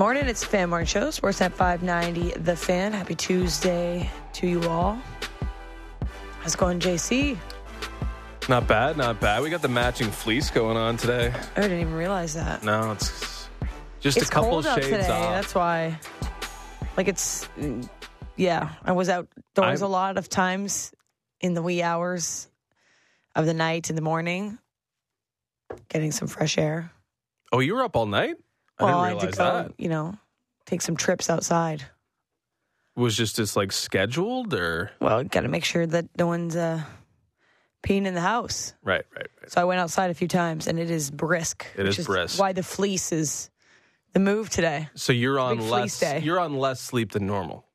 morning. It's the Fan Morning Show. Sportsnet 590, The Fan. Happy Tuesday to you all. How's it going, JC? Not bad, not bad. We got the matching fleece going on today. I didn't even realize that. No, it's just It's a couple cold out shades today. off. That's why. Like I was outdoors a lot of times in the wee hours of the night, in the morning, getting some fresh air. Oh, you were up all night? Well, I I didn't had realize to go, that. take some trips outside. Was just this like scheduled or? Well, got to make sure that no one's peeing in the house. Right. So I went outside a few times, and it is brisk. It is brisk. Why the fleece is the move today. So you're on big fleece day. You're on less sleep than normal.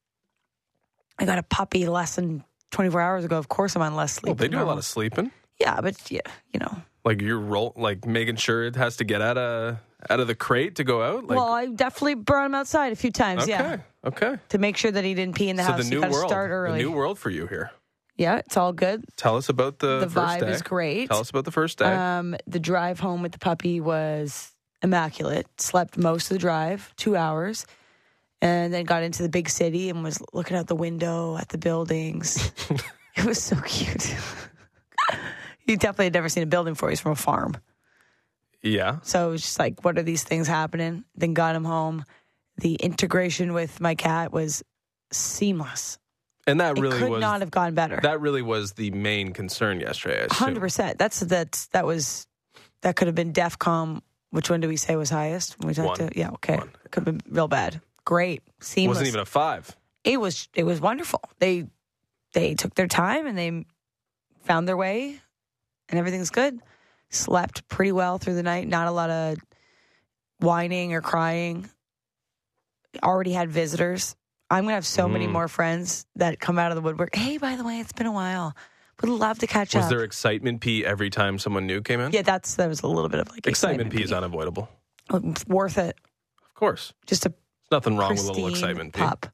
I got a puppy less than 24 hours ago. Of course I'm on less sleep. Well, they than do a normal. lot of sleeping. Yeah, but Like you're making sure it has to get out of the crate to go out. Like, well, I definitely brought him outside a few times. Yeah, Okay. to make sure that he didn't pee in the So house. the new You got to world, start early. the new world for you here. Yeah, it's all good. Tell us about the The first vibe day. is great. Tell us about the first day. The drive home with the puppy was immaculate. Slept most of the drive, 2 hours, and then got into the big city and was looking out the window at the buildings. It was so cute. He definitely had never seen a building before. He's from a farm. Yeah. So it was just like, what are these things happening? Then got him home. The integration with my cat was seamless. And that really could was not have gone better. That really was the main concern yesterday. I assume. 100%. That could have been DEFCON. Which one do we say was highest? When we talked One. to okay. One. Could have been real bad. Great. Seamless. Wasn't even a 5. It was wonderful. They took their time and they found their way and everything's good. Slept pretty well through the night. Not a lot of whining or crying. Already had visitors. I'm going to have so many more friends that come out of the woodwork. Hey, by the way, it's been a while. Would love to catch up. Was there excitement pee every time someone new came in? Yeah, that was a little bit of like Excitement pee is unavoidable. Worth it. Of course. Just a There's nothing wrong with a little pristine excitement pee. pup.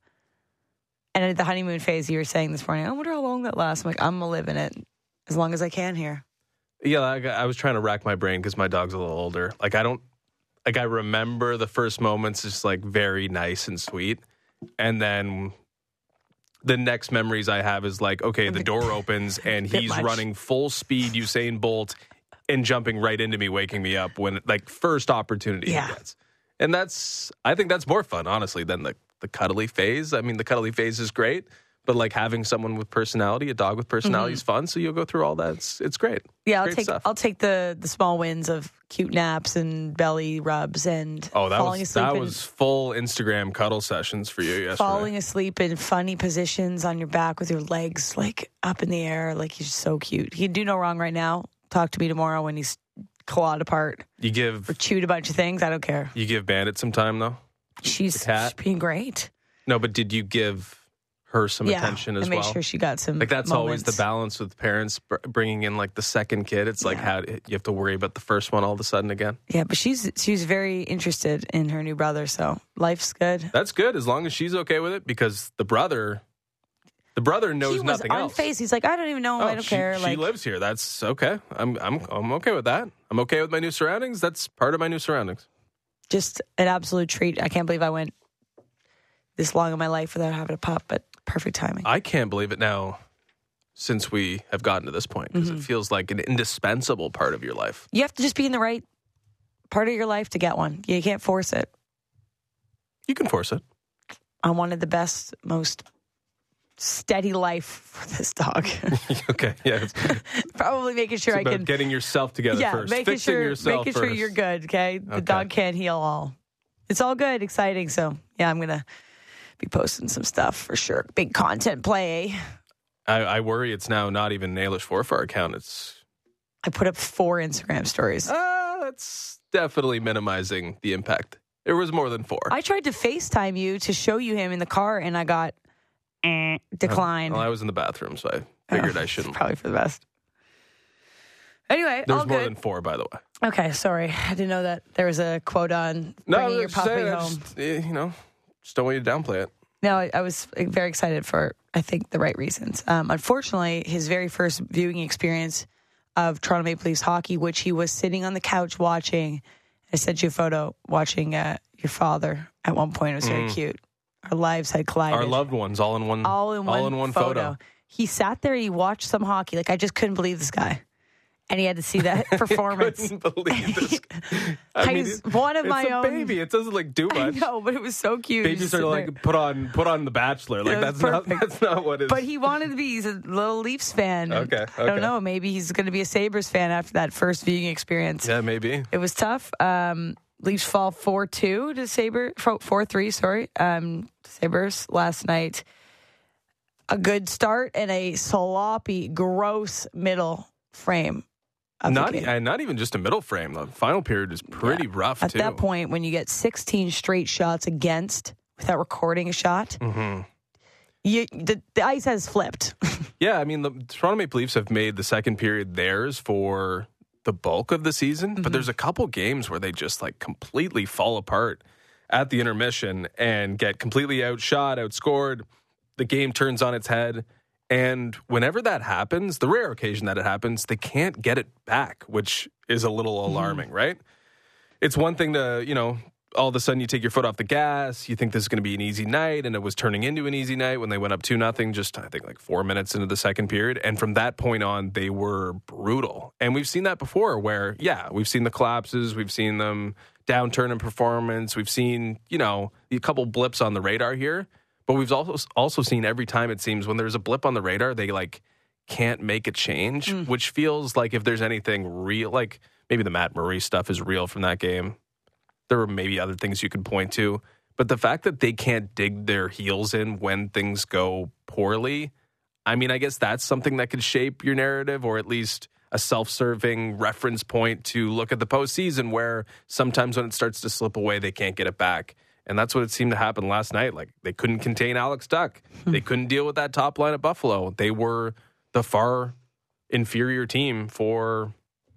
And at the honeymoon phase, you were saying this morning, I wonder how long that lasts. I'm like, I'm going to live in it as long as I can here. Yeah, I was trying to rack my brain because my dog's a little older. I remember the first moments is like very nice and sweet. And then the next memories I have is like, okay, the door opens and he's running full speed Usain Bolt and jumping right into me, waking me up when like first opportunity he gets. And I think that's more fun, honestly, than the cuddly phase. I mean, the cuddly phase is great, but like having someone with personality, a dog with personality is fun. So you'll go through all that. It's great. Yeah, Great stuff. I'll take the small wins of cute naps and belly rubs and falling asleep. That was full Instagram cuddle sessions for you yesterday. Falling asleep in funny positions on your back with your legs like up in the air. Like he's so cute. He can do no wrong right now. Talk to me tomorrow when he's clawed apart. Or chewed a bunch of things. I don't care. You give Bandit some time though? She's being great. No, but did you give her some attention as well? I made sure she got some Like that's always moments. the balance with parents bringing in like the second kid. It's like how you have to worry about the first one all of a sudden again. Yeah, but she's very interested in her new brother, so life's good. That's good as long as she's okay with it because the brother knows nothing else. He was unfazed. He's like, I don't even know. I don't care. She lives here. That's okay. I'm okay with that. I'm okay with my new surroundings. That's part of my new surroundings. Just an absolute treat. I can't believe I went this long in my life without having a pup, but perfect timing. I can't believe it now since we have gotten to this point because it feels like an indispensable part of your life. You have to just be in the right part of your life to get one. You can't force it. You can force it. I wanted the best, most steady life for this dog. Okay, yeah. Probably making sure I can getting yourself together first. making Fixing yourself sure first. you're good. Okay, the dog can't heal all. It's all good, exciting. So yeah, I'm gonna be posting some stuff for sure. Big content play. I worry it's now not even an Ailish Forfar account. I put up 4 Instagram stories. That's definitely minimizing the impact. It was more than 4. I tried to FaceTime you to show you him in the car, and I got declined. Well, I was in the bathroom, so I figured I shouldn't. Probably for the best. Anyway, There's all more good. than 4, by the way. Okay, sorry. I didn't know that there was a quote on bringing your puppy home. Just don't want you to downplay it. No, I was very excited for, I think, the right reasons. Unfortunately, his very first viewing experience of Toronto Maple Leafs hockey, which he was sitting on the couch watching. I sent you a photo watching your father at one point. It was very cute. Our lives had collided. Our loved ones, all in one photo. He sat there and he watched some hockey. Like, I just couldn't believe this guy. And he had to see that performance. I couldn't believe this. One of my own. It's a baby. It doesn't like do much. I know, but it was so cute. Babies are like put on The Bachelor. Like that's not what it is. But he wanted to be. He's a little Leafs fan. Okay. I don't know. Maybe he's going to be a Sabres fan after that first viewing experience. Yeah, maybe. It was tough. Leafs fall 4-2 to Sabres. 4-3, sorry. Sabres last night. A good start and a sloppy, gross middle frame. Not even just a middle frame. The final period is pretty rough, At too. At that point, when you get 16 straight shots against without recording a shot, the ice has flipped. Yeah, I mean, the Toronto Maple Leafs have made the second period theirs for the bulk of the season, but there's a couple games where they just like completely fall apart at the intermission and get completely outshot, outscored. The game turns on its head. And whenever that happens, the rare occasion that it happens, they can't get it back, which is a little alarming, right? It's one thing to, all of a sudden you take your foot off the gas, you think this is going to be an easy night, and it was turning into an easy night when they went up 2-0, just I think like 4 minutes into the second period. And from that point on, they were brutal. And we've seen that before where, we've seen the collapses, we've seen them downturn in performance, we've seen, a couple blips on the radar here. But we've also seen every time it seems when there's a blip on the radar, they like can't make a change, which feels like if there's anything real, like maybe the Matt Murray stuff is real from that game. There were maybe other things you could point to. But the fact that they can't dig their heels in when things go poorly, I mean, I guess that's something that could shape your narrative or at least a self-serving reference point to look at the postseason where sometimes when it starts to slip away, they can't get it back. And that's what it seemed to happen last night. Like, they couldn't contain Alex Tuch. They couldn't deal with that top line at Buffalo. They were the far inferior team for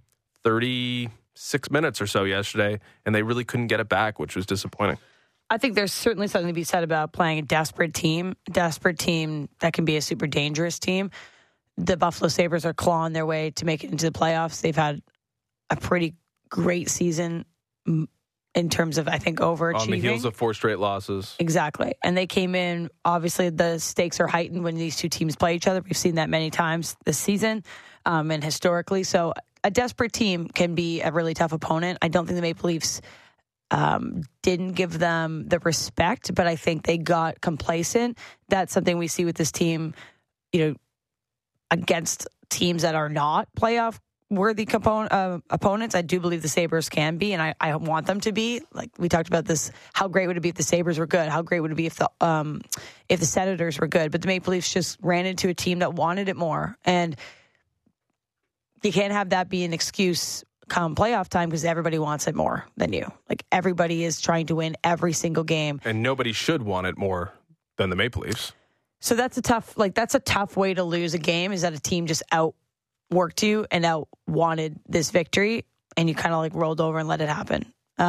36 minutes or so yesterday, and they really couldn't get it back, which was disappointing. I think there's certainly something to be said about playing a desperate team that can be a super dangerous team. The Buffalo Sabres are clawing their way to make it into the playoffs. They've had a pretty great season in terms of, I think, overachieving. On the heels of 4 straight losses. Exactly. And they came in, obviously, the stakes are heightened when these two teams play each other. We've seen that many times this season and historically. So a desperate team can be a really tough opponent. I don't think the Maple Leafs didn't give them the respect, but I think they got complacent. That's something we see with this team, against teams that are not playoff worthy opponents. I do believe the Sabres can be, and I want them to be. Like we talked about this, how great would it be if the Sabres were good? How great would it be if the Senators were good? But the Maple Leafs just ran into a team that wanted it more, and you can't have that be an excuse come playoff time because everybody wants it more than you. Like everybody is trying to win every single game, and nobody should want it more than the Maple Leafs. So that's a tough way to lose a game. Is that a team just outworked you and out wanted this victory, and you kind of like rolled over and let it happen.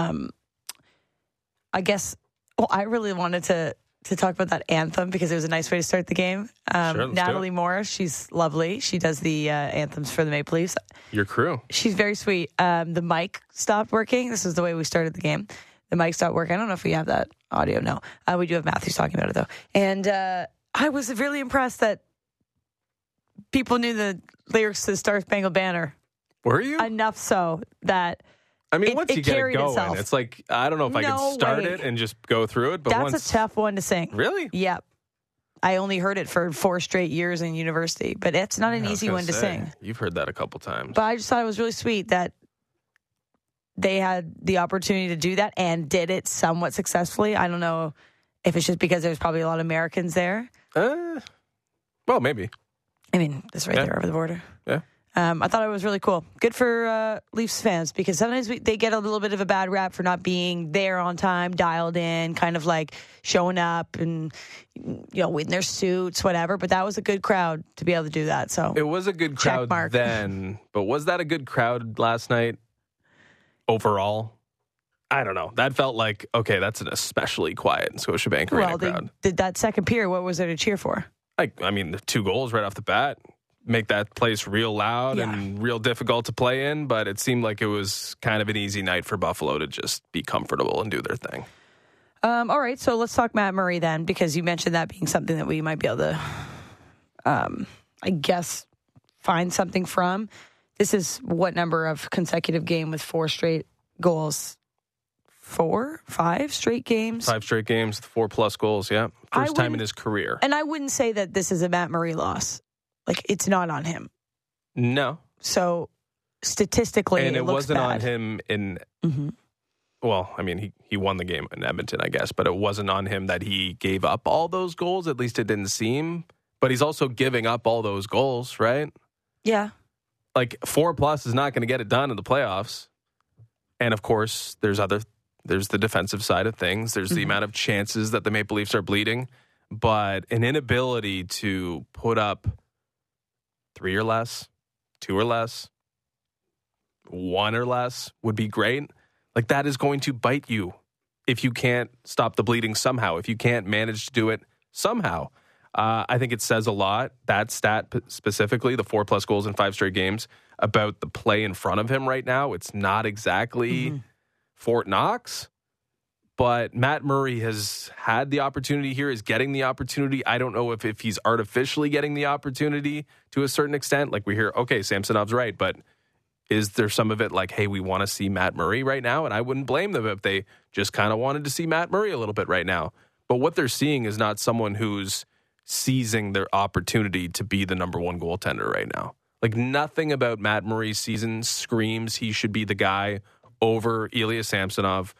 I guess. Well, I really wanted to talk about that anthem because it was a nice way to start the game. Sure, Natalie Morris, she's lovely. She does the anthems for the Maple Leafs. Your crew. She's very sweet. The mic stopped working. This is the way we started the game. The mic stopped working. I don't know if we have that audio. No, we do have Matthews talking about it though. And I was really impressed that people knew the lyrics to the Star Spangled Banner. Were you? Enough so that once you get it going, it's like, I don't know if I could start it and just go through it. But that's a tough one to sing. Really? Yep. I only heard it for 4 straight years in university, but it's not an easy one to sing. You've heard that a couple times. But I just thought it was really sweet that they had the opportunity to do that and did it somewhat successfully. I don't know if it's just because there's probably a lot of Americans there. Well, maybe. I mean, that's right there over the border. Yeah. I thought it was really cool. Good for Leafs fans because sometimes they get a little bit of a bad rap for not being there on time, dialed in, kind of like showing up and, in their suits, whatever. But that was a good crowd to be able to do that. So it was a good crowd then, but was that a good crowd last night overall? I don't know. That felt like, okay, that's an especially quiet Scotiabank Arena crowd. Did that second period, what was there to cheer for? I mean, the 2 goals right off the bat make that place real loud and real difficult to play in, but it seemed like it was kind of an easy night for Buffalo to just be comfortable and do their thing. All right, so let's talk Matt Murray then, because you mentioned that being something that we might be able to, I guess, find something from. This is what number of consecutive game with 4 straight goals? 5 straight games? 5 straight games, 4+ goals, yeah. First time in his career. And I wouldn't say that this is a Matt Murray loss. Like, it's not on him. No. So, statistically, and it looks wasn't bad. on him in... Mm-hmm. Well, I mean, he won the game in Edmonton, I guess, but it wasn't on him that he gave up all those goals. At least it didn't seem. But he's also giving up all those goals, right? Yeah. Like 4+ is not going to get it done in the playoffs. And of course, there's the defensive side of things. There's the amount of chances that the Maple Leafs are bleeding, but an inability to put up 3 or less, 2 or less, 1 or less would be great. Like, that is going to bite you if you can't stop the bleeding somehow, if you can't manage to do it somehow. I think it says a lot, that stat specifically, the 4+ goals in 5 straight games, about the play in front of him right now. It's not exactly Fort Knox, but Matt Murray has had the opportunity here, is getting the opportunity. I don't know if he's artificially getting the opportunity to a certain extent. Like, we hear, okay, Samsonov's right, but is there some of it like, hey, we want to see Matt Murray right now? And I wouldn't blame them if they just kind of wanted to see Matt Murray a little bit right now. But what they're seeing is not someone who's seizing their opportunity to be the number 1 goaltender right now. Like, nothing about Matt Murray's season screams he should be the guy over Ilya Samsonov,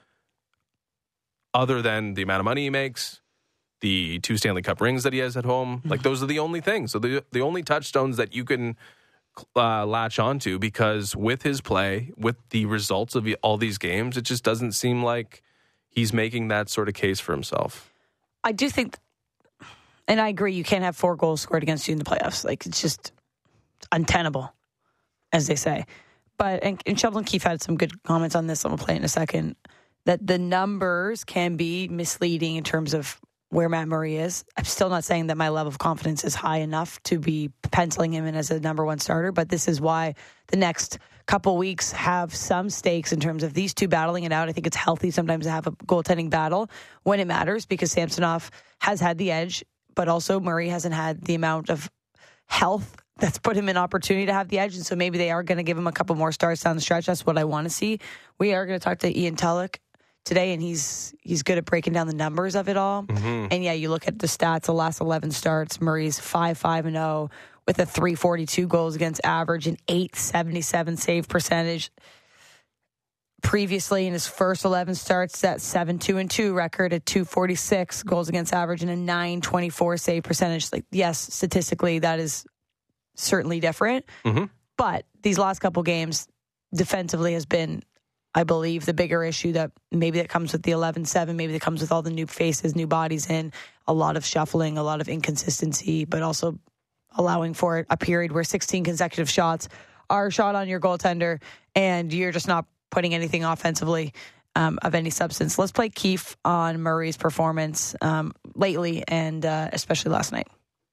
other than the amount of money he makes, the 2 Stanley Cup rings that he has at home. Like, those are the only things. So the only touchstones that you can latch onto, because with his play, with the results of all these games, it just doesn't seem like he's making that sort of case for himself. I do think, and I agree, you can't have 4 goals scored against you in the playoffs. Like, it's just untenable, as they say. But, and Sheldon Keefe had some good comments on this, I'm going to play it in a second, that the numbers can be misleading in terms of where Matt Murray is. I'm still not saying that my level of confidence is high enough to be penciling him in as a number 1 starter, but this is why the next couple weeks have some stakes in terms of these two battling it out. I think it's healthy sometimes to have a goaltending battle when it matters, because Samsonov has had the edge, but also Murray hasn't had the amount of health that's put him in opportunity to have the edge. And so maybe they are going to give him a couple more starts down the stretch. That's what I want to see. We are going to talk to Ian Tulloch today, and he's good at breaking down the numbers of it all. Mm-hmm. And yeah, you look at the stats, the last 11 starts, Murray's 5-5-0 with a 342 goals against average and 877 save percentage. Previously in his first 11 starts, that 7-2-2 record at 246 goals against average and a 924 save percentage. Like, yes, statistically that is certainly different. Mm-hmm. But these last couple games defensively has been, I believe, the bigger issue, that maybe that comes with the 11-7, maybe that comes with all the new faces, new bodies in, a lot of shuffling, a lot of inconsistency, but also allowing for a period where 16 consecutive shots are shot on your goaltender and you're just not putting anything offensively of any substance. Let's play Keefe on Murray's performance lately and especially last night.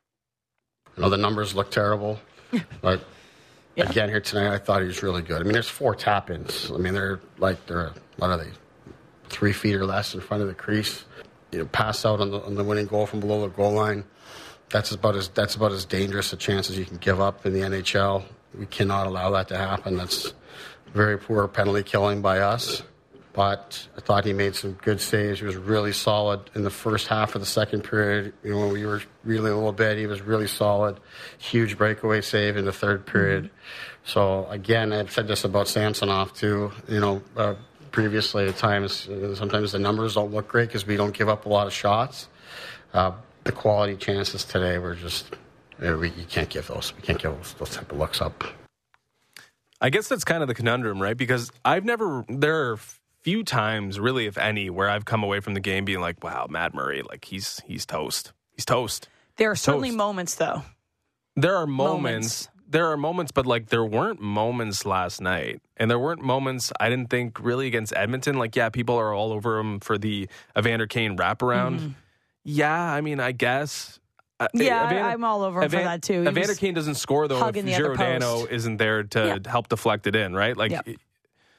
I know the numbers look terrible, but yeah. Again, here tonight, I thought he was really good. I mean, there's 4 tap-ins. I mean, they're what are they, 3 feet or less in front of the crease. You know, pass out on the winning goal from below the goal line. That's about as dangerous a chance as you can give up in the NHL. We cannot allow that to happen. That's very poor penalty killing by us. But I thought he made some good saves. He was really solid in the first half of the second period. You know, when we were reeling a little bit, he was really solid. Huge breakaway save in the third period. Mm-hmm. So, again, I've said this about Samsonov, too. You know, previously at times, sometimes the numbers don't look great because we don't give up a lot of shots. The quality chances today were just, you can't give those. We can't give those type of looks up. I guess that's kind of the conundrum, right? Because there are few times, really, if any, where I've come away from the game being like, wow, Matt Murray, like he's toast. He's toast. There are certainly moments, though. There are moments, but like there weren't moments last night. And there weren't moments, I didn't think, really against Edmonton. Like, yeah, people are all over him for the Evander Kane wraparound. Mm-hmm. Yeah, I mean, I guess. Yeah, I'm all over him for that, too. Evander Kane doesn't score, though, if Giordano isn't there to help deflect it in, right? Like,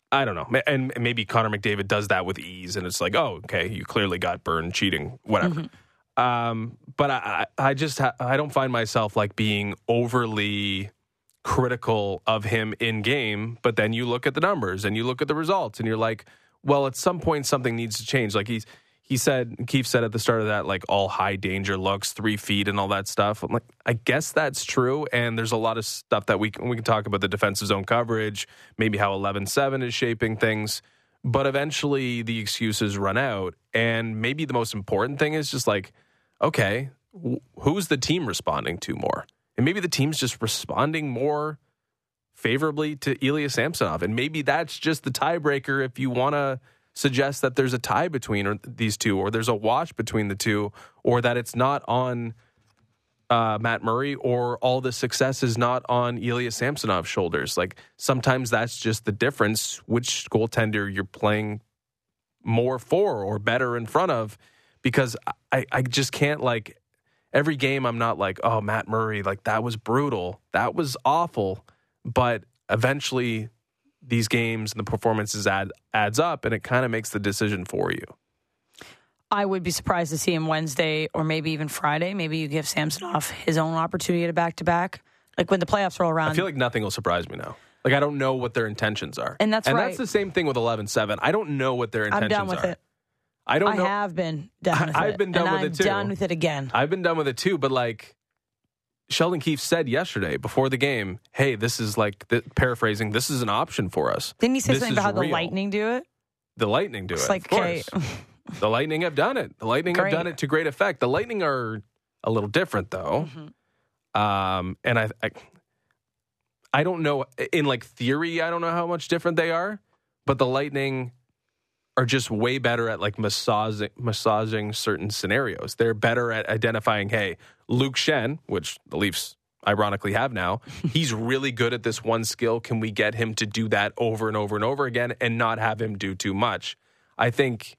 I don't know. And maybe Connor McDavid does that with ease, and it's like, oh, okay, you clearly got burned cheating, whatever. But I just I don't find myself like being overly critical of him in game, but then you look at the numbers and you look at the results and you're like, well, at some point something needs to change. Like Keefe said at the start of that, like all high danger looks, 3 feet and all that stuff. I'm like, I guess that's true. And there's a lot of stuff that we can talk about, the defensive zone coverage, maybe how 11-7 is shaping things. But eventually the excuses run out. And maybe the most important thing is just like, okay, who's the team responding to more? And maybe the team's just responding more favorably to Ilya Samsonov. And maybe that's just the tiebreaker if you want to suggest that there's a tie between these two, or there's a wash between the two, or that it's not on Matt Murray, or all the success is not on Ilya Samsonov's shoulders. Like, sometimes that's just the difference, which goaltender you're playing more for or better in front of, because I just can't, like, every game I'm not like, oh, Matt Murray, like, that was brutal. That was awful. But eventually these games and the performances adds up, and it kind of makes the decision for you. I would be surprised to see him Wednesday or maybe even Friday. Maybe you give Samsonov his own opportunity at a back-to-back. Like, when the playoffs roll around. I feel like nothing will surprise me now. Like, I don't know what their intentions are. And that's right. And that's the same thing with 11-7. I don't know what their intentions are. I'm done with it. I don't know. I have been done with it. I've been done with it too. I'm done with it again. I've been done with it too, but like Sheldon Keefe said yesterday before the game, hey, this is like, paraphrasing, this is an option for us. Didn't he say something about how the Lightning do it? The Lightning do it, like, of course. Okay. The Lightning have done it. The Lightning have done it to great effect. The Lightning are a little different, though. And I don't know, in like theory, I don't know how much different they are, but the Lightning are just way better at like massaging certain scenarios. They're better at identifying, hey, Luke Schenn, which the Leafs ironically have now, he's really good at this one skill. Can we get him to do that over and over and over again and not have him do too much? I think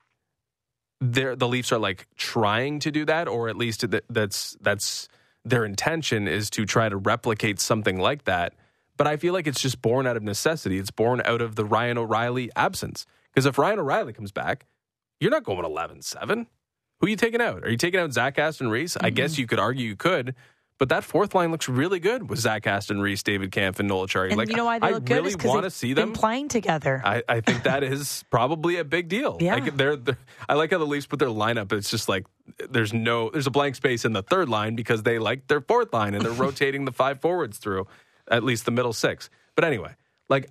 the Leafs are like trying to do that, or at least that's their intention, is to try to replicate something like that. But I feel like it's just born out of necessity. It's born out of the Ryan O'Reilly absence. Because if Ryan O'Reilly comes back, you're not going 11-7. Who are you taking out? Are you taking out Zach Aston-Reese? I guess you could argue you could. But that fourth line looks really good with Zach Aston-Reese, David Kampf, and Noel Acciari. And like, you know why they look good? I really want to see them been playing together. I think that is probably a big deal. Yeah. Like, I like how the Leafs put their lineup. It's just like there's a blank space in the third line because they like their fourth line and they're rotating the 5 forwards through at least the middle 6. But anyway, like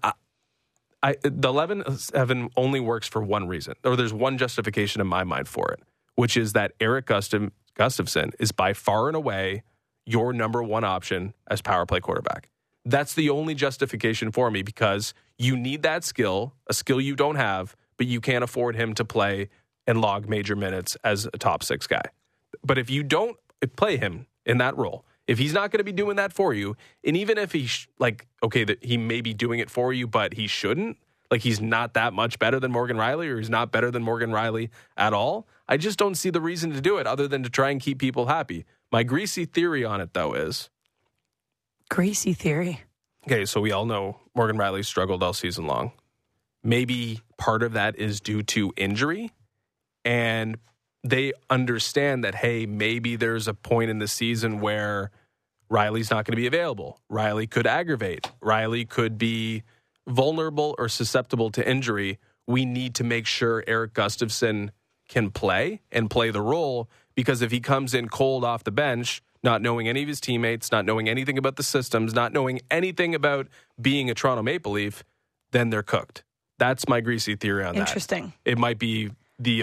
the 11-7 only works for one reason, or there's one justification in my mind for it, which is that Erik Gustafsson is by far and away your number one option as power play quarterback. That's the only justification for me, because you need that skill, a skill you don't have, but you can't afford him to play and log major minutes as a top 6 guy. But if you don't play him in that role, if he's not going to be doing that for you, and even if he that he may be doing it for you, but he shouldn't, like he's not that much better than Morgan Rielly, or he's not better than Morgan Rielly at all, I just don't see the reason to do it other than to try and keep people happy. My greasy theory on it, though, is... Greasy theory. Okay, so we all know Morgan Rielly struggled all season long. Maybe part of that is due to injury, and they understand that, hey, maybe there's a point in the season where Rielly's not going to be available. Rielly could aggravate. Rielly could be vulnerable or susceptible to injury. We need to make sure Erik Gustafsson can play and play the role, because if he comes in cold off the bench, not knowing any of his teammates, not knowing anything about the systems, not knowing anything about being a Toronto Maple Leaf, then they're cooked. That's my greasy theory on that. Interesting. It might be the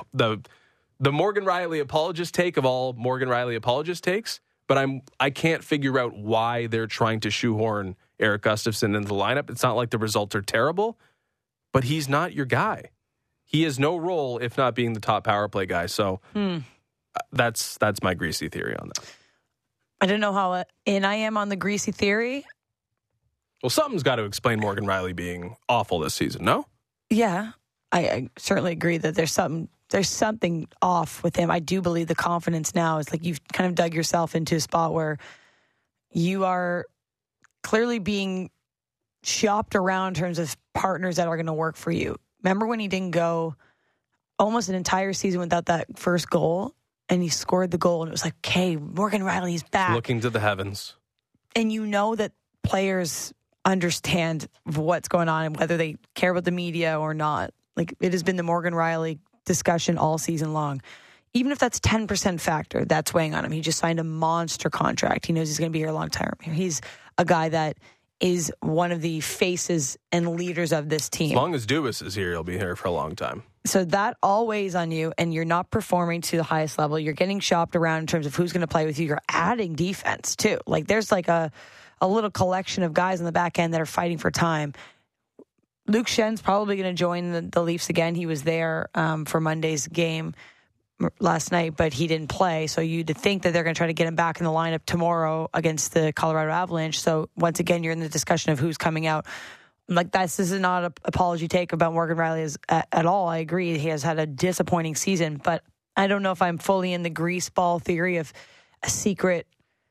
Morgan Rielly apologist take of all Morgan Rielly apologist takes, but I can't figure out why they're trying to shoehorn Erik Gustafsson into the lineup. It's not like the results are terrible, but he's not your guy. He has no role if not being the top power play guy. So that's my greasy theory on that. I don't know how in I am on the greasy theory. Well, something's got to explain Morgan Rielly being awful this season, no? Yeah, I certainly agree that there's something off with him. I do believe the confidence now is like you've kind of dug yourself into a spot where you are clearly being shopped around in terms of partners that are going to work for you. Remember when he didn't go almost an entire season without that first goal, and he scored the goal, and it was like, okay, Morgan Rielly's back. Looking to the heavens. And you know that players understand what's going on and whether they care about the media or not. Like, it has been the Morgan Rielly discussion all season long. Even if that's 10% factor, that's weighing on him. He just signed a monster contract. He knows he's going to be here a long time. He's a guy that is one of the faces and leaders of this team. As long as Dubas is here, he'll be here for a long time. So that all weighs on you, and you're not performing to the highest level. You're getting shopped around in terms of who's going to play with you. You're adding defense, too. Like, there's like a little collection of guys on the back end that are fighting for time. Luke Schenn's probably going to join the Leafs again. He was there for Monday's game last night, but he didn't play. So you'd think that they're going to try to get him back in the lineup tomorrow against the Colorado Avalanche. So once again, you're in the discussion of who's coming out. Like, this is not an apology take about Morgan Rielly at all. I agree. He has had a disappointing season, but I don't know if I'm fully in the grease ball theory of a secret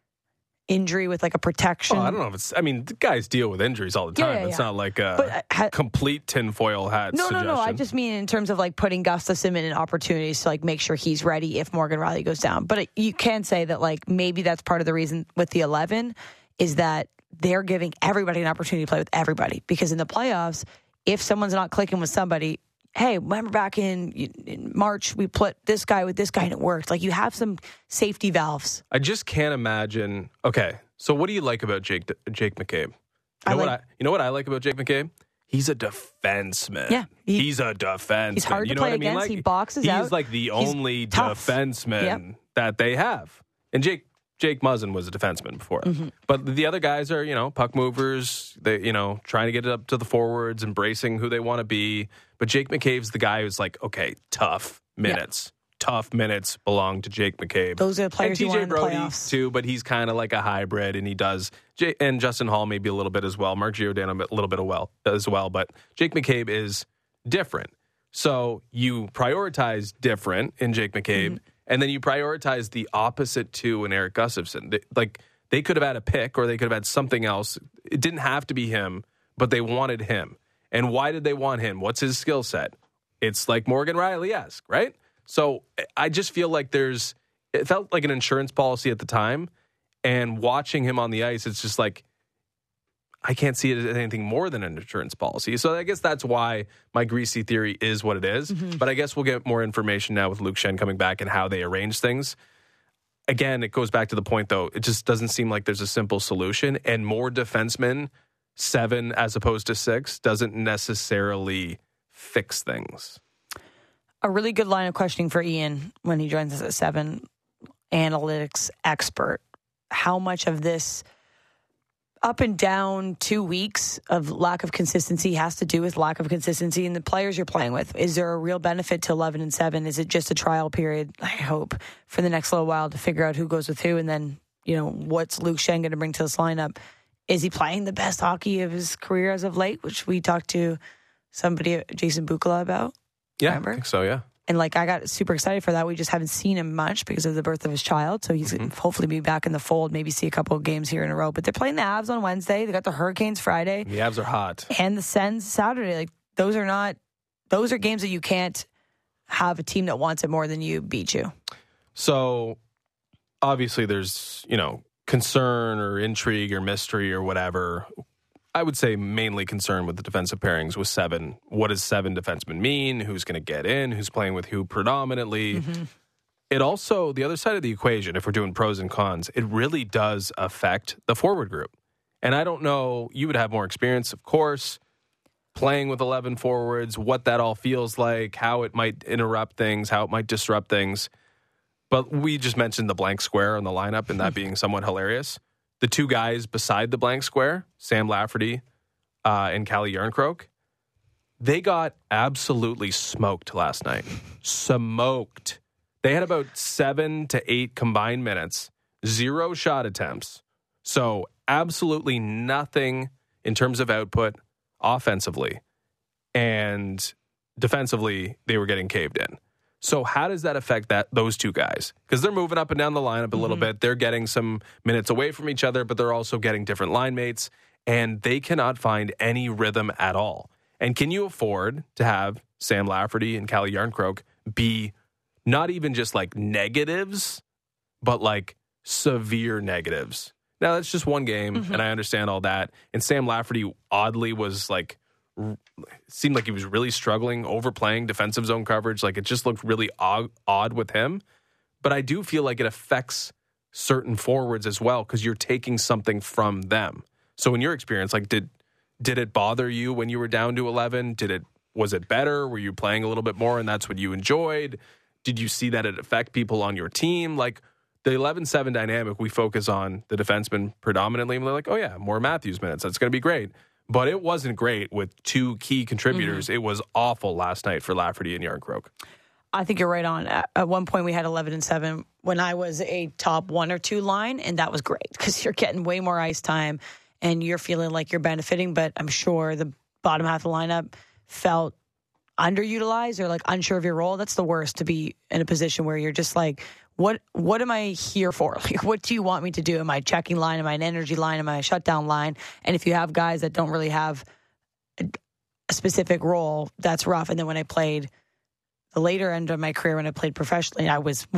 injury with like a protection. Oh, I don't know if it's, I mean, the guys deal with injuries all the time. Yeah. It's not like a complete tinfoil hat suggestion. No. I just mean in terms of like putting Gustafsson in opportunities to like make sure he's ready if Morgan Rielly goes down. But you can say that like maybe that's part of the reason with the 11 is that they're giving everybody an opportunity to play with everybody. Because in the playoffs, if someone's not clicking with somebody, hey, remember back in March, we put this guy with this guy and it worked. Like, you have some safety valves. I just can't imagine. Okay, so what do you like about Jake McCabe? You know what I like about Jake McCabe? He's a defenseman. Yeah. He's a defenseman. He's hard to know play what I mean? against. Like, he boxes out. He's like the only tough. defenseman that they have. And Jake Muzzin was a defenseman before. Mm-hmm. But the other guys are, puck movers. They, trying to get it up to the forwards, embracing who they want to be. But Jake McCabe's the guy who's like, okay, tough minutes. Tough minutes belong to Jake McCabe. Those are the players you want in the Brody playoffs. too, but he's kind of like a hybrid, and he does. And Justin Hall maybe a little bit as well. Mark Giordano a little bit as well. But Jake McCabe is different. So you prioritize different in Jake McCabe, and then you prioritize the opposite too in Eric Gustafsson. They could have had a pick, or they could have had something else. It didn't have to be him, but they wanted him. And why did they want him? What's his skill set? It's like Morgan Rielly-esque, right? So I just feel like it felt like an insurance policy at the time. And watching him on the ice, it's just like, I can't see it as anything more than an insurance policy. So I guess that's why my greasy theory is what it is. Mm-hmm. But I guess we'll get more information now with Luke Schenn coming back and how they arrange things. Again, it goes back to the point, though. It just doesn't seem like there's a simple solution. And more defensemen, 7 as opposed to 6, doesn't necessarily fix things. A really good line of questioning for Ian when he joins us at 7, analytics expert. How much of this up and down 2 weeks of lack of consistency has to do with lack of consistency in the players you're playing with? Is there a real benefit to 11 and 7? Is it just a trial period, I hope, for the next little while to figure out who goes with who? And then, what's Luke Schenn going to bring to this lineup? Is he playing the best hockey of his career as of late, which we talked to somebody, Jason Bukala, about? Yeah, remember? I think so, yeah. And I got super excited for that. We just haven't seen him much because of the birth of his child. So he's hopefully be back in the fold, maybe see a couple of games here in a row. But they're playing the Avs on Wednesday. They got the Hurricanes Friday. The Avs are hot. And the Sens Saturday. Those are games that you can't have a team that wants it more than you beat you. So obviously there's, concern or intrigue or mystery or whatever. I would say mainly concerned with the defensive pairings with 7. What does 7 defensemen mean? Who's going to get in? Who's playing with who predominantly? Mm-hmm. It also, the other side of the equation, if we're doing pros and cons, it really does affect the forward group. And I don't know, you would have more experience, of course, playing with 11 forwards, what that all feels like, how it might interrupt things, how it might disrupt things. But we just mentioned the blank square on the lineup and that being somewhat hilarious. The 2 guys beside the blank square, Sam Lafferty and Calle Jarnkrok, they got absolutely smoked last night. Smoked. They had about 7 to 8 combined minutes, 0 shot attempts. So absolutely nothing in terms of output offensively. And defensively, they were getting caved in. So how does that affect those 2 guys? Because they're moving up and down the lineup a little bit. They're getting some minutes away from each other, but they're also getting different line mates. and they cannot find any rhythm at all. And can you afford to have Sam Lafferty and Calle Jarnkrok be not even just like negatives, but like severe negatives? Now, that's just one game, and I understand all that. And Sam Lafferty oddly was like, seemed like he was really struggling, overplaying defensive zone coverage. Like, it just looked really odd with him. But I do feel like it affects certain forwards as well because you're taking something from them. So in your experience, like, did it bother you when you were down to 11? Was it better? Were you playing a little bit more and that's what you enjoyed? Did you see that it affect people on your team? Like, the 11-7 dynamic, we focus on the defenseman predominantly. And they're like, oh, yeah, more Matthews minutes. That's going to be great. But it wasn't great with two key contributors. It was awful last night for Lafferty and Jarnkrok. I think you're right on. At one point, we had 11-7 when I was a top 1 or 2 line, and that was great because you're getting way more ice time and you're feeling like you're benefiting. But I'm sure the bottom half of the lineup felt underutilized or like unsure of your role. That's the worst, to be in a position where you're just like, what am I here for? Like, what do you want me to do? Am I a checking line? Am I an energy line? Am I a shutdown line? And if you have guys that don't really have a specific role, that's rough. And then when I played the later end of my career, when I played professionally, I was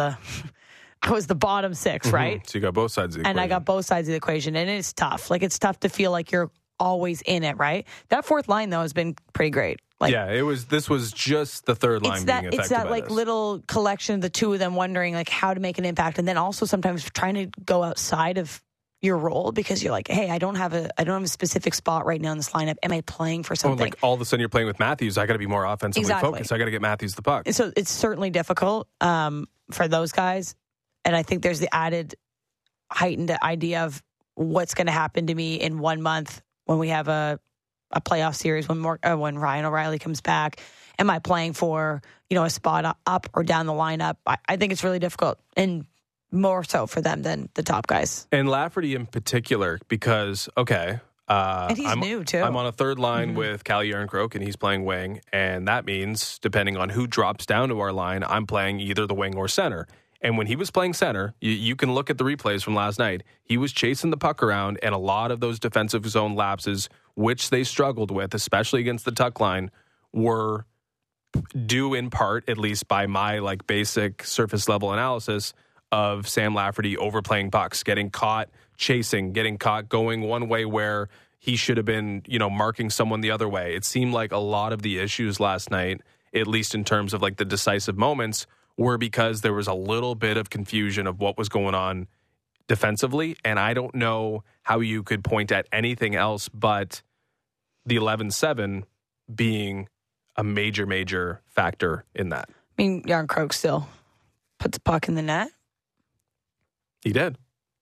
I was the bottom 6, right? So you got both sides of the equation. And I got both sides of the equation. And it's tough. Like, it's tough to feel like you're always in it, right? That fourth line, though, has been pretty great. Like, yeah, this was just the third line being affected. It's that by like this. little collection of the two of them wondering like how to make an impact, and then also sometimes trying to go outside of your role because you're like, hey, I don't have a specific spot right now in this lineup. Am I playing for something? Like all of a sudden you're playing with Matthews. I got to be more offensively focused. I got to get Matthews the puck. So it's certainly difficult for those guys, and I think there's the added heightened idea of what's going to happen to me in 1 month when we have a playoff series, when Ryan O'Reilly comes back. Am I playing for, a spot up or down the lineup? I think it's really difficult, and more so for them than the top guys. And Lafferty in particular, because, okay. And he's new, too. I'm on a third line with Calle Jarnkrok, and he's playing wing. And that means, depending on who drops down to our line, I'm playing either the wing or center. And when he was playing center, you can look at the replays from last night. He was chasing the puck around, and a lot of those defensive zone lapses, which they struggled with, especially against the tuck line, were due in part, at least by my like basic surface level analysis, of Sam Lafferty overplaying pucks, getting caught chasing, getting caught going one way where he should have been, marking someone the other way. It seemed like a lot of the issues last night, at least in terms of like the decisive moments, were because there was a little bit of confusion of what was going on defensively. And I don't know how you could point at anything else but the 11-7 being a major, major factor in that. I mean, Jarnkrok still put the puck in the net. He did.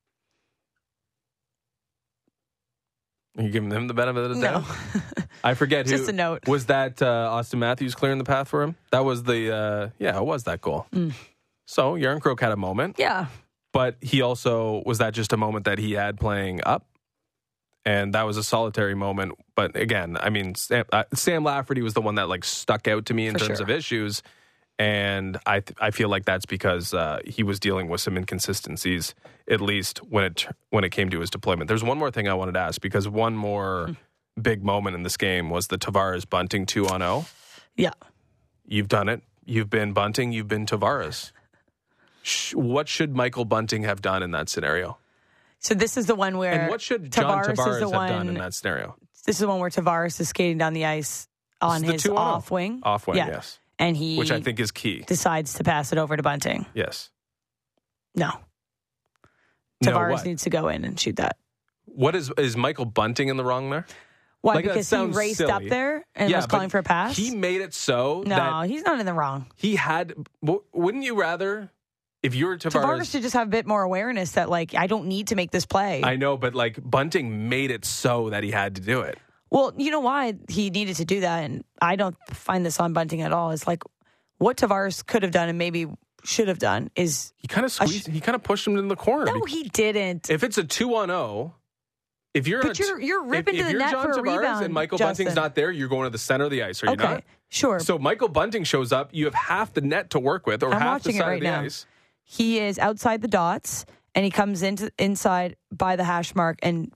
Are you giving him the benefit of the doubt? No. I forget who. Just a note. Was that Austin Matthews clearing the path for him? That was it was that goal. So Jarnkrok had a moment. Yeah. But he also, was that just a moment that he had playing up? And that was a solitary moment. But again, I mean, Sam Lafferty was the one that like stuck out to me in terms of issues. And I feel like that's because he was dealing with some inconsistencies, at least when it came to his deployment. There's one more thing I wanted to ask, because one more big moment in this game was the Tavares bunting 2-on-0. Yeah. You've done it. You've been bunting. You've been Tavares. What should Michael Bunting have done in that scenario? So this is the one where and what should John Tavares have done in that scenario? This is the one where Tavares is skating down the ice on his off wing. Off wing, yes. And which I think is key. Decides to pass it over to Bunting. Yes. No. Tavares needs to go in and shoot that. What is Michael Bunting in the wrong there? Why? Like, because he raced up there and was calling for a pass? He made it so that he's not in the wrong. He had... Wouldn't you rather... If you were Tavares should just have a bit more awareness that, like, I don't need to make this play. I know, but, like, Bunting made it so that he had to do it. Well, you know why he needed to do that, and I don't find this on Bunting at all, is, like, what Tavares could have done and maybe should have done is... He kind of squeezed, he kind of pushed him in the corner. No, he didn't. If it's a 2-on-0... If you're ripping to the net for a rebound, and Michael Justin. Bunting's not there, you're going to the center of the ice, are you not? Sure. So Michael Bunting shows up, you have half the net to work with, or half the side of the ice. He is outside the dots, and he comes inside by the hash mark and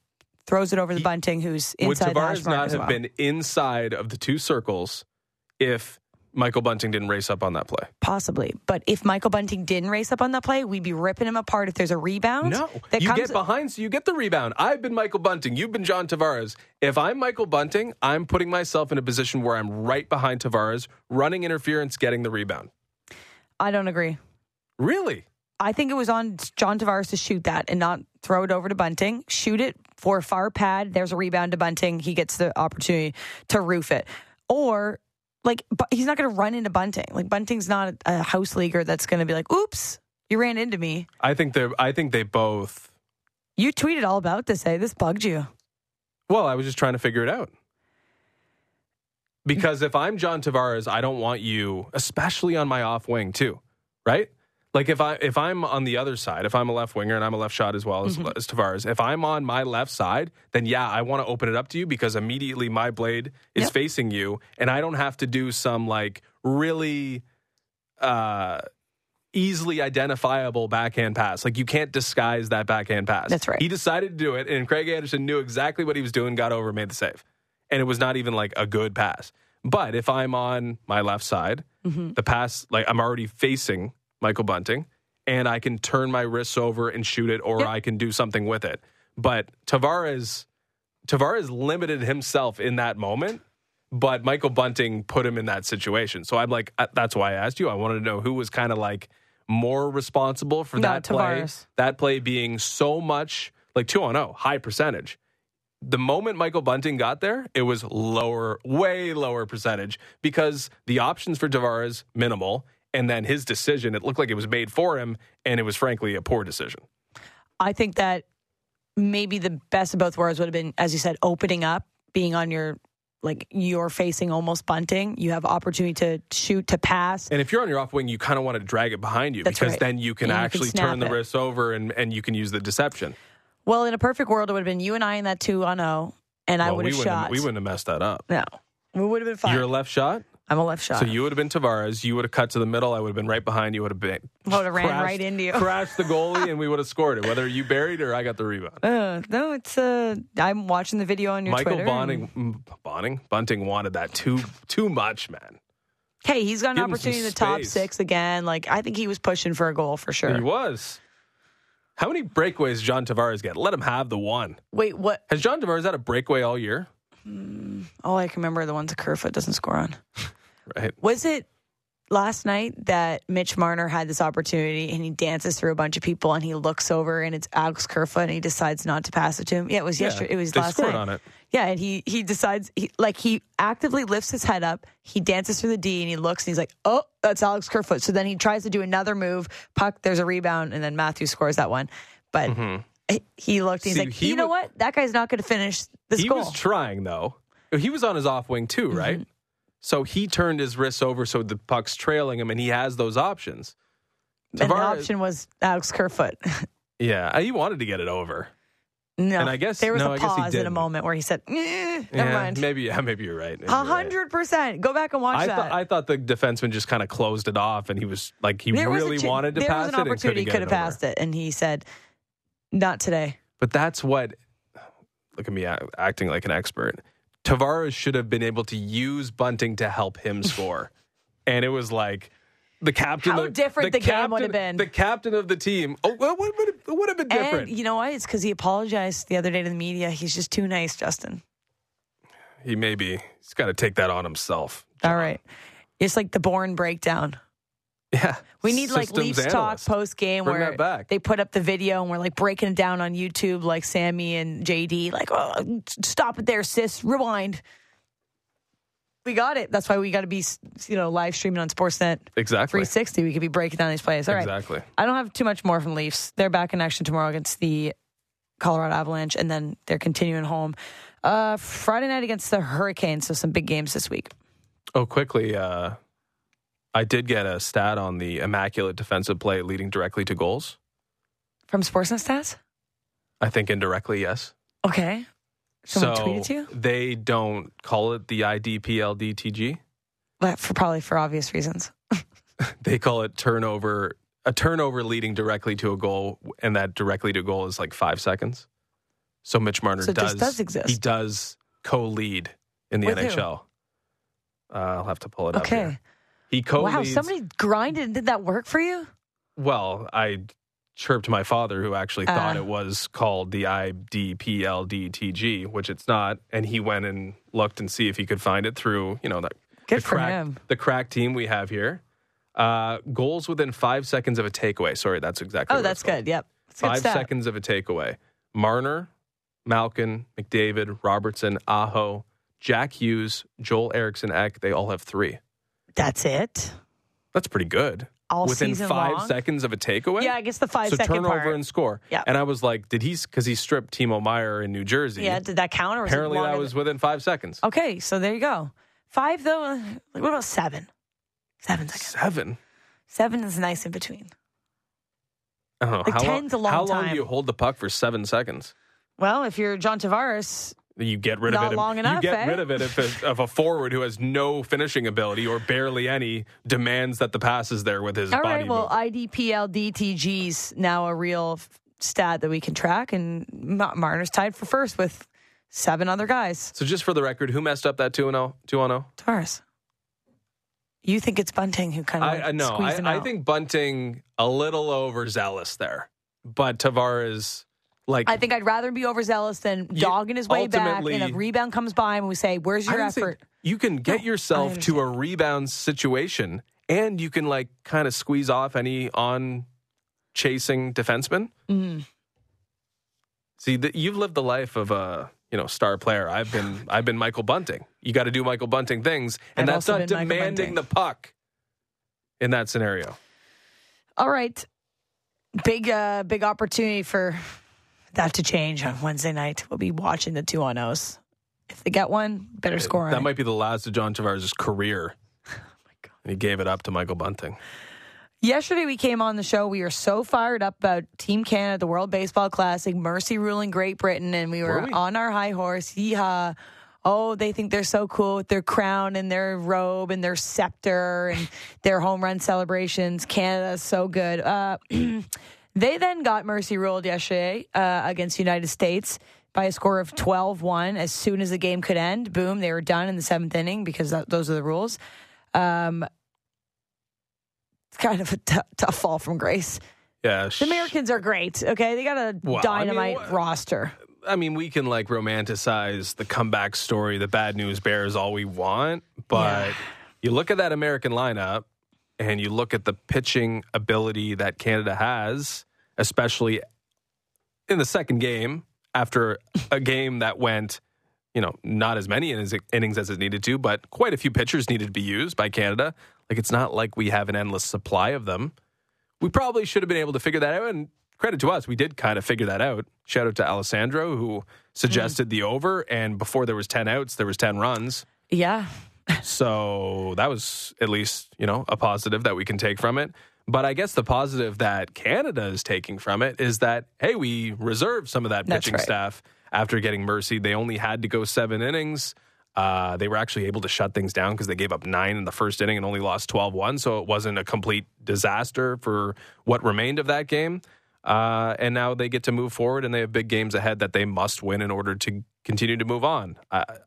throws it over to Bunting, who's inside the hash Would Tavares mark not as have well. been inside of the two circles if Michael Bunting didn't race up on that play? Possibly. But if Michael Bunting didn't race up on that play, we'd be ripping him apart if there's a rebound. No. that You comes, get behind, so you get the rebound. I've been Michael Bunting. You've been John Tavares. If I'm Michael Bunting, I'm putting myself in a position where I'm right behind Tavares, running interference, getting the rebound. I don't agree. Really? I think it was on John Tavares to shoot that and not throw it over to Bunting. Shoot it for a far pad. There's a rebound to Bunting. He gets the opportunity to roof it. Or, like, but he's not going to run into Bunting. Like, Bunting's not a house leaguer that's going to be like, oops, you ran into me. I think they both. You tweeted all about this, eh? This bugged you. Well, I was just trying to figure it out. Because if I'm John Tavares, I don't want you, especially on my off wing too, right? Like if I'm on the other side, if I'm a left winger and I'm a left shot as well as Tavares, if I'm on my left side, then yeah, I want to open it up to you because immediately my blade is facing you, and I don't have to do some like really easily identifiable backhand pass. Like you can't disguise that backhand pass. That's right. He decided to do it, and Craig Anderson knew exactly what he was doing, got over, made the save. And it was not even like a good pass. But if I'm on my left side, the pass, like I'm already facing Michael Bunting, and I can turn my wrists over and shoot it, or I can do something with it. But Tavares limited himself in that moment, but Michael Bunting put him in that situation. So I'm like, that's why I asked you. I wanted to know who was kind of like more responsible for that play. That play being so much like 2-0, high percentage. The moment Michael Bunting got there, it was lower, way lower percentage because the options for Tavares, minimal. And then his decision, it looked like it was made for him, and it was frankly a poor decision. I think that maybe the best of both worlds would have been, as you said, opening up, being on your, like you're facing almost Bunting. You have opportunity to shoot, to pass. And if you're on your off wing, you kind of want to drag it behind you because then you can actually turn the wrists over and you can use the deception. Well, in a perfect world, it would have been you and I in that 2-0, and I would have shot. We wouldn't have messed that up. No. We would have been fine. You're a left shot? I'm a left shot. So you would have been Tavares. You would have cut to the middle. I would have been right behind you. Would have been ran right into you. Crashed the goalie, and we would have scored it, whether you buried or I got the rebound. No, it's I'm watching the video on your Twitter. Bunting wanted that too much, man. Hey, he's got an opportunity in the top six again. Like I think he was pushing for a goal for sure. He was. How many breakaways does John Tavares get? Let him have the one. Wait, what? Has John Tavares had a breakaway all year? All I can remember are the ones that Kerfoot doesn't score on. Right. Was it last night that Mitch Marner had this opportunity and he dances through a bunch of people and he looks over and it's Alex Kerfoot and he decides not to pass it to him? Yeah, it was yesterday. It was last night. They scored on it. Yeah, and he decides, he actively lifts his head up, he dances through the D and he looks and he's like, oh, that's Alex Kerfoot. So then he tries to do another move, puck, there's a rebound, and then Matthews scores that one. But he looked and he's like, you know what? That guy's not going to finish this goal. He was trying, though. He was on his off wing, too, right? So he turned his wrists over so the puck's trailing him, and he has those options. And the option was Alex Kerfoot. Yeah, he wanted to get it over. No, and I guess there was a pause in a moment where he said, never mind. Maybe you're right. 100%. Go back and watch that. I thought the defenseman just kind of closed it off, and he was like, really wanted to pass it. There was an opportunity he could have passed it, and he said, not today. But that's what, look at me acting like an expert. Tavares should have been able to use Bunting to help him score. And it was like the captain. How different the game would have been. The captain of the team. Oh, what would have been different? And you know what? It's because he apologized the other day to the media. He's just too nice, Justin. He may be. He's got to take that on himself. John. All right. It's like the Bourne breakdown. Yeah. We need like Leafs talk post game where they put up the video and we're like breaking it down on YouTube like Sammy and JD like, oh, stop it there, sis. Rewind. We got it. That's why we got to be, live streaming on Sportsnet. Exactly. 360. We could be breaking down these plays. All right. Exactly. I don't have too much more from Leafs. They're back in action tomorrow against the Colorado Avalanche, and then they're continuing home Friday night against the Hurricanes. So some big games this week. Oh, quickly. I did get a stat on the immaculate defensive play leading directly to goals. From Sportsnet Stats? I think indirectly, yes. Okay. Someone tweeted to you? They don't call it the IDPLDTG. But probably for obvious reasons. They call it turnover. A turnover leading directly to a goal, and that directly to goal is like 5 seconds. So Mitch Marner So it just does exist. He does co-lead in the With who? NHL. I'll have to pull it up Okay. here. He co-leads. Wow, somebody grinded and did that work for you? Well, I chirped my father, who actually thought it was called the IDPLDTG, which it's not, and he went and looked and see if he could find it through, that Good for him. the crack team we have here. Goals within 5 seconds of a takeaway. Sorry, that's exactly. Oh, what that's it's called. good. Yep. It's a good 5 stat. seconds of a takeaway. Marner, Malkin, McDavid, Robertson, Aho, Jack Hughes, Joel Eriksson Ek, they all have 3. That's it? That's pretty good. All Within season 5 long? seconds of a takeaway? Yeah, I guess the 5 So second turnover part. and score. Yeah. And I was like, because he stripped Timo Meyer in New Jersey. Yeah, did that count? Or was Apparently it that longer was within 5 seconds. Okay, so there you go. 5, though. What about 7? 7 seconds. 7? 7 is nice in between. I don't know. Like 10's a long how long time. do you hold the puck for 7 seconds? Well, if you're John Tavares, You get rid Not of it. long enough, You get eh? rid of it if a forward who has no finishing ability or barely any demands that the pass is there with his all body. right, well, movement. IDPLDTG's now a real stat that we can track, and Marner's tied for first with 7 other guys. So just for the record, who messed up that 2-0? Tavares. You think it's Bunting who kind of No, squeezed him out? I think Bunting a little overzealous there, but Tavares, like, I think I'd rather be overzealous than dogging his way back, ultimately- and a rebound comes by, and we say, "Where's your I didn't say- effort?" you can get No, yourself I to a rebound situation, and you can like kind of squeeze off any on chasing defenseman. Mm-hmm. See, you've lived the life of a star player. I've been Michael Bunting. You got to do Michael Bunting things, and I've that's also not been Michael demanding Bunting. the puck in that scenario. All right, big opportunity for that to change on Wednesday night. We'll be watching the 2-on-0s. If they get one, better score on That it. might be the last of John Tavares' career. Oh my God. And he gave it up to Michael Bunting. Yesterday we came on the show. We were so fired up about Team Canada, the World Baseball Classic, Mercy ruling Great Britain, and we were we? on our high horse. Yeehaw. Oh, they think they're so cool with their crown and their robe and their scepter and their home run celebrations. Canada's so good. They then got mercy ruled yesterday against the United States by a score of 12-1. As soon as the game could end, boom, they were done in the 7th inning because those are the rules. It's kind of a tough fall from grace. Yeah, The Americans are great, okay? They got a dynamite roster. I mean, we can like romanticize the comeback story, the bad news bears all we want, but you look at that American lineup and you look at the pitching ability that Canada has, especially in the second game after a game that went, not as many innings as it needed to, but quite a few pitchers needed to be used by Canada. Like, it's not like we have an endless supply of them. We probably should have been able to figure that out, and credit to us, we did kind of figure that out. Shout out to Alessandro, who suggested the over, and before there was 10 outs, there was 10 runs. Yeah. So that was at least, a positive that we can take from it. But I guess the positive that Canada is taking from it is that, hey, we reserved some of that That's pitching right. staff after getting mercy. They only had to go 7 innings. They were actually able to shut things down because they gave up 9 in the first inning and only lost 12-1. So it wasn't a complete disaster for what remained of that game. And now they get to move forward, and they have big games ahead that they must win in order to continue to move on.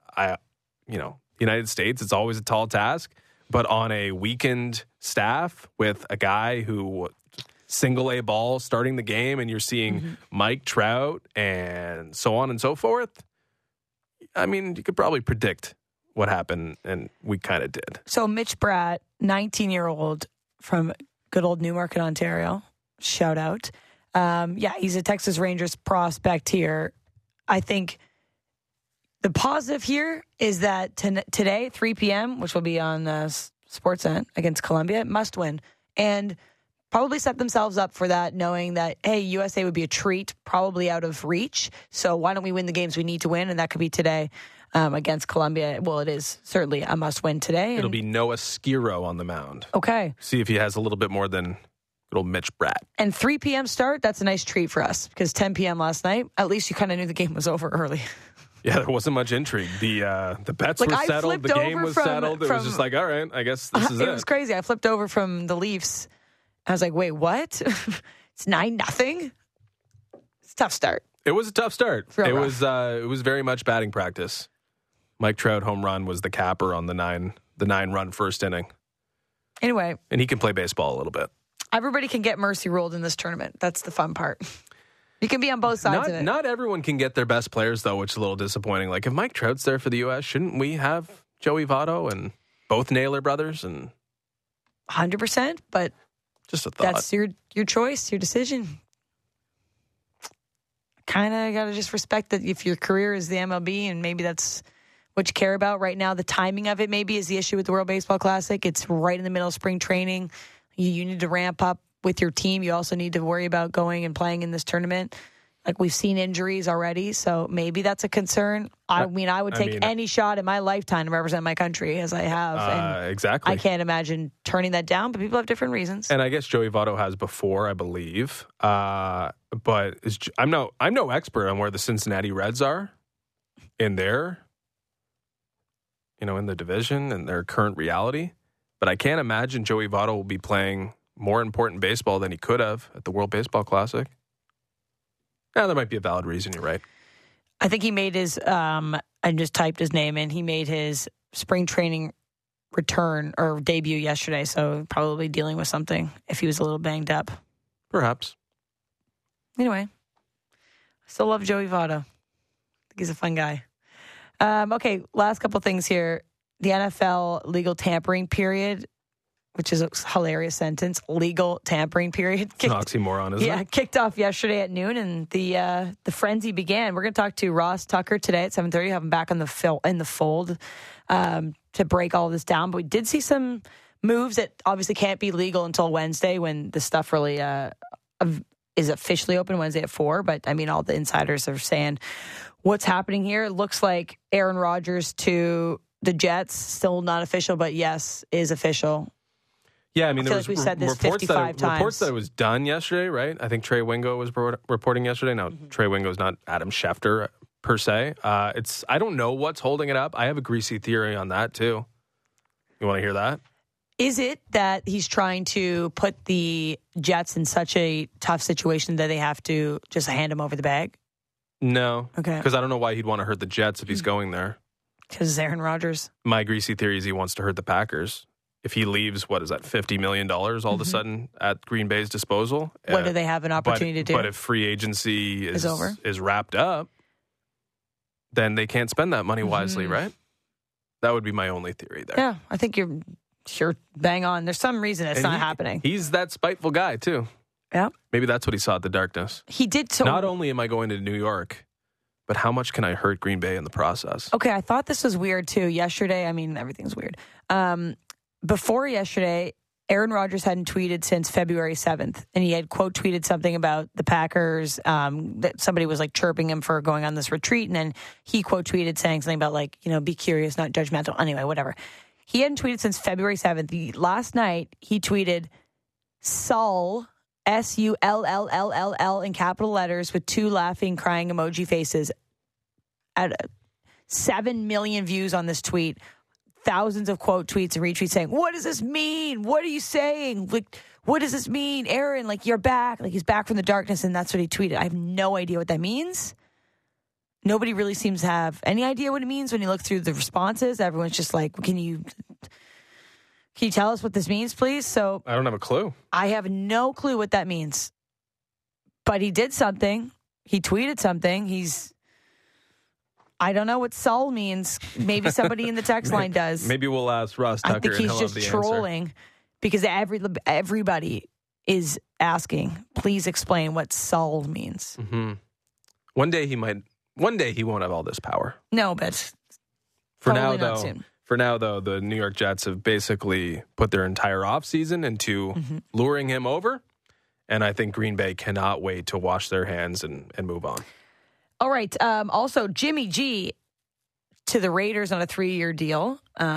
United States, it's always a tall task, but on a weakened staff with a guy who single A ball starting the game, and you're seeing Mike Trout and so on and so forth. I mean, you could probably predict what happened, and we kind of did. So Mitch Bratt, 19-year-old from good old Newmarket, Ontario. Shout out. He's a Texas Rangers prospect here. I think the positive here is that today, 3 p.m., which will be on Sportsnet against Colombia, must win. And probably set themselves up for that, knowing that, hey, USA would be a treat, probably out of reach. So why don't we win the games we need to win? And that could be today against Colombia. Well, it is certainly a must-win today. It'll be Noah Skiro on the mound. Okay. See if he has a little bit more than good old Mitch Bratt. And 3 p.m. start, that's a nice treat for us because 10 p.m. last night, at least you kind of knew the game was over early. Yeah, there wasn't much intrigue. The bets Like, were I settled. flipped The game over was from- settled. It was just like, all right, I guess this is it. It was crazy. I flipped over from the Leafs. I was like, wait, what? It's 9-0? It's a tough start. It was a tough start. Real It rough. was very much batting practice. Mike Trout home run was the capper on the 9-run first inning. Anyway, And he can play baseball a little bit. everybody can get mercy ruled in this tournament. That's the fun part. You can be on both sides of it. Not everyone can get their best players, though, which is a little disappointing. Like, if Mike Trout's there for the U.S., shouldn't we have Joey Votto and both Naylor brothers? And 100%, but just a thought. that's your choice, your decision. Kind of got to just respect that if your career is the MLB and maybe that's what you care about right now. The timing of it maybe is the issue with the World Baseball Classic. It's right in the middle of spring training. You need to ramp up with your team. You also need to worry about going and playing in this tournament. Like, we've seen injuries already, so maybe that's a concern. I would take any shot in my lifetime to represent my country, as I have. And exactly. I can't imagine turning that down, but people have different reasons. And I guess Joey Votto has before, I believe. But I'm no expert on where the Cincinnati Reds are in their, in the division and their current reality. But I can't imagine Joey Votto will be playing more important baseball than he could have at the World Baseball Classic. Yeah, that might be a valid reason. You're right. I think he made his, I just typed his name in. He made his spring training return or debut yesterday, so probably dealing with something if he was a little banged up. Perhaps. Anyway, I still love Joey Votto. I think he's a fun guy. Okay, last couple things here. The NFL legal tampering period, which is a hilarious sentence, legal tampering period. It's an oxymoron, isn't it? Kicked off yesterday at noon, and the frenzy began. We're going to talk to Ross Tucker today at 7:30. Have him back on the fold to break all this down. But we did see some moves that obviously can't be legal until Wednesday, when the stuff really is officially open Wednesday at 4. But I mean, all the insiders are saying what's happening here. It looks like Aaron Rodgers to the Jets, still not official, but yes, is official. Yeah, I mean, there feel was like we said this reports 55 times. Reports that it was done yesterday, right? I think Trey Wingo was reporting yesterday. Now, Trey Wingo's not Adam Schefter per se. I don't know what's holding it up. I have a greasy theory on that too. You want to hear that? Is it that he's trying to put the Jets in such a tough situation that they have to just hand him over the bag? No. Okay. Because I don't know why he'd want to hurt the Jets if he's going there. Because Aaron Rodgers. My greasy theory is he wants to hurt the Packers. If he leaves, what is that, $50 million all of a sudden at Green Bay's disposal? What do they have an opportunity to do? But if free agency is over, is wrapped up, then they can't spend that money wisely, right? That would be my only theory there. Yeah, I think you're bang on. There's some reason it's not happening. He's that spiteful guy, too. Yeah. Maybe that's what he saw at the darkness. He did. So not only am I going to New York, but how much can I hurt Green Bay in the process? Okay, I thought this was weird, too. Yesterday, I mean, everything's weird. Before yesterday, Aaron Rodgers hadn't tweeted since February 7th, and he had quote tweeted something about the Packers, that somebody was like chirping him for going on this retreat, and then he quote tweeted saying something about like, be curious, not judgmental. Anyway, whatever. He hadn't tweeted since February 7th. Last night, he tweeted Sull, Sull in capital letters with 2 laughing, crying emoji faces. At 7 million views on this tweet. Thousands of quote tweets and retweets saying, what does this mean? What are you saying? Like, what does this mean? Aaron, like, you're back. Like, he's back from the darkness, and that's what he tweeted. I have no idea what that means. Nobody really seems to have any idea what it means when you look through the responses. Everyone's just like, can you tell us what this means, please? So I don't have a clue. I have no clue what that means. But he did something. He tweeted something. I don't know what Sull means. Maybe somebody in the text line does. Maybe we'll ask Ross Tucker. I think he's just trolling because everybody is asking, please explain what Sull means. Mm-hmm. One day he won't have all this power. No, but for now, though, the New York Jets have basically put their entire offseason into luring him over. And I think Green Bay cannot wait to wash their hands and move on. All right. Also, Jimmy G to the Raiders on a 3-year deal.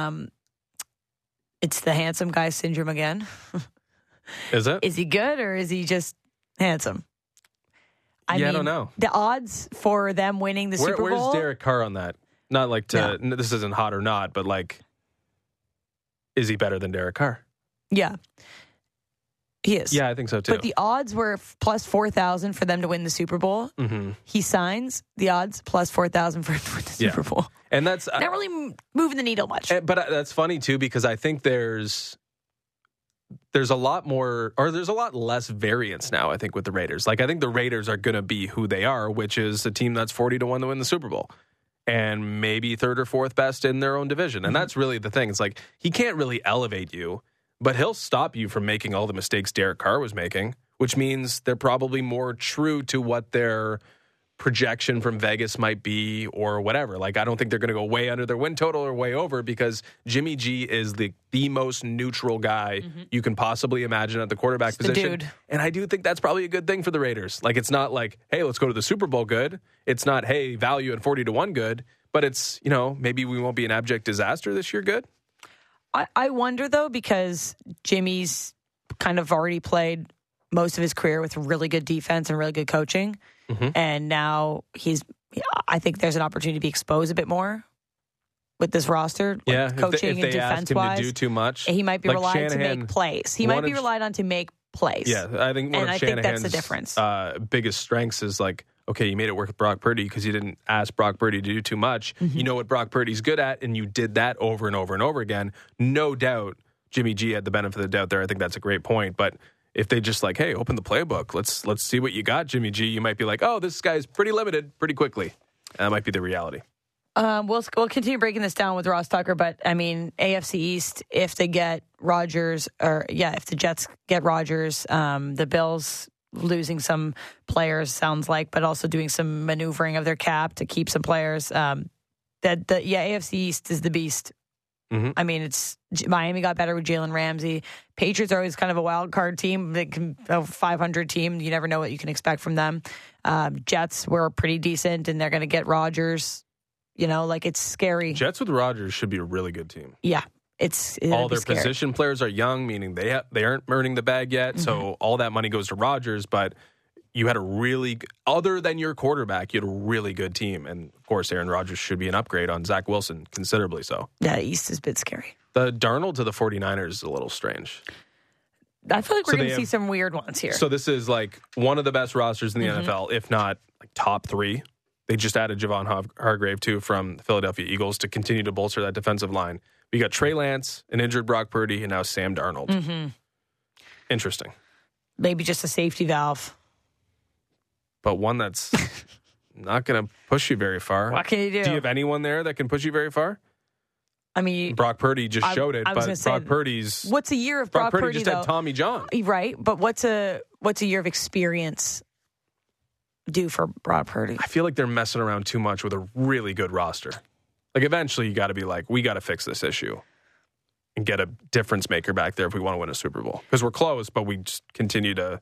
It's the handsome guy syndrome again. Is it? Is he good or is he just handsome? I don't know. The odds for them winning the Super Bowl. Where's Derek Carr on that? Not like this isn't hot or not, but like, is he better than Derek Carr? Yeah. He is. Yeah, I think so too. But the odds were plus 4,000 for them to win the Super Bowl. Mm-hmm. He signs, the odds plus 4,000 for him to win the Super Bowl. And that's not really moving the needle much. But that's funny too, because I think there's a lot more, or there's a lot less variance now, I think, with the Raiders. Like, I think the Raiders are going to be who they are, which is a team that's 40-1 to win the Super Bowl. And maybe third or fourth best in their own division. And that's really the thing. It's like, he can't really elevate you, but he'll stop you from making all the mistakes Derek Carr was making, which means they're probably more true to what their projection from Vegas might be or whatever. Like, I don't think they're going to go way under their win total or way over, because Jimmy G is the most neutral guy you can possibly imagine at the quarterback position. Dude. And I do think that's probably a good thing for the Raiders. Like, it's not like, hey, let's go to the Super Bowl good. It's not, hey, value at 40-1 good. But it's, maybe we won't be an abject disaster this year good. I wonder, though, because Jimmy's kind of already played most of his career with really good defense and really good coaching. And now I think there's an opportunity to be exposed a bit more with this roster. Yeah, coaching if they and ask him defense-wise. to do too much. He might be like relied Shanahan to make plays. He might be relied on to make plays. Yeah, I think one of Shanahan's that's the difference. Biggest strengths is like, okay, you made it work with Brock Purdy because you didn't ask Brock Purdy to do too much. You know what Brock Purdy's good at, and you did that over and over and over again. No doubt Jimmy G had the benefit of the doubt there. I think that's a great point. But if they just like, hey, open the playbook, let's see what you got, Jimmy G, you might be like, oh, this guy's pretty limited pretty quickly. And that might be the reality. We'll continue breaking this down with Ross Tucker, but I mean, AFC East, if they get Rodgers, if the Jets get Rodgers, the Bills losing some players, sounds like, but also doing some maneuvering of their cap to keep some players. AFC East is the beast. I mean, it's Miami got better with Jalen Ramsey. Patriots are always kind of a wild card team. They can a 500 team. You never know what you can expect from them. Jets were pretty decent, and they're going to get Rodgers. It's scary. Jets with Rodgers should be a really good team. Yeah, all their position players are young, meaning they aren't earning the bag yet. So all that money goes to Rodgers, but you had other than your quarterback, you had a really good team. And, of course, Aaron Rodgers should be an upgrade on Zach Wilson, considerably so. Yeah, East is a bit scary. The Darnold to the 49ers is a little strange. I feel like we're going to see some weird ones here. So this is like one of the best rosters in the NFL, if not like top three. They just added Javon Hargrave, too, from the Philadelphia Eagles to continue to bolster that defensive line. We got Trey Lance, an injured Brock Purdy, and now Sam Darnold. Interesting. Maybe just a safety valve. But one that's not going to push you very far. What can you do? Do you have anyone there that can push you very far? I mean, Brock Purdy just showed it, but Brock Purdy's... What's a year of Brock Purdy, just had Tommy John. Right, but what's a year of experience do for Brock Purdy? I feel like they're messing around too much with a really good roster. Like, eventually you got to be like, we got to fix this issue and get a difference maker back there if we want to win a Super Bowl. Because we're close, but we just continue to...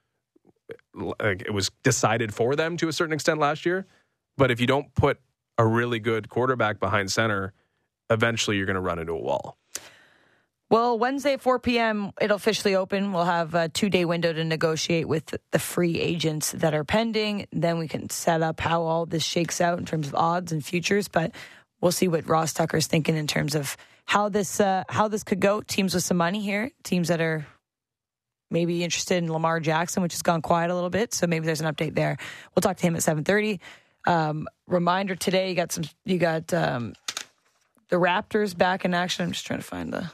Like, it was decided for them to a certain extent last year. But if you don't put a really good quarterback behind center, eventually you're going to run into a wall. Well, Wednesday at 4 p.m., it'll officially open. We'll have a 2-day window to negotiate with the free agents that are pending. Then we can set up how all this shakes out in terms of odds and futures. But we'll see what Ross Tucker's thinking in terms of how this could go. Teams with some money here, teams that are maybe interested in Lamar Jackson, which has gone quiet a little bit. So maybe there's an update there. We'll talk to him at 7:30. Reminder today, you got the Raptors back in action. I'm just trying to find the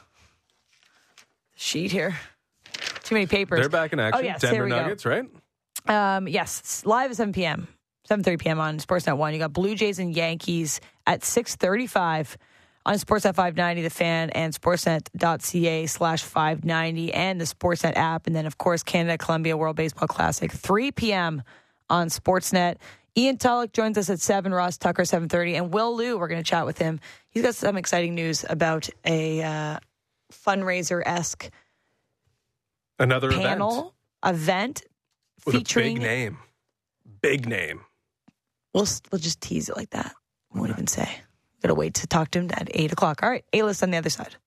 sheet here. Too many papers. They're back in action. Oh, yes, Denver Nuggets, right? Yes, it's live at 7 p.m. 7:30 p.m. on Sportsnet 1. You got Blue Jays and Yankees at 6:35 on Sportsnet 590, The Fan, and sportsnet.ca/590, and the Sportsnet app. And then, of course, Canada-Colombia World Baseball Classic, 3 p.m. on Sportsnet. Ian Tulloch joins us at 7, Ross Tucker, 7:30, and Will Liu, we're going to chat with him. He's got some exciting news about a fundraiser-esque another panel event with featuring a big name. We'll just tease it like that. We won't even say. Gotta wait to talk to him at 8 o'clock. All right, A-List on the other side.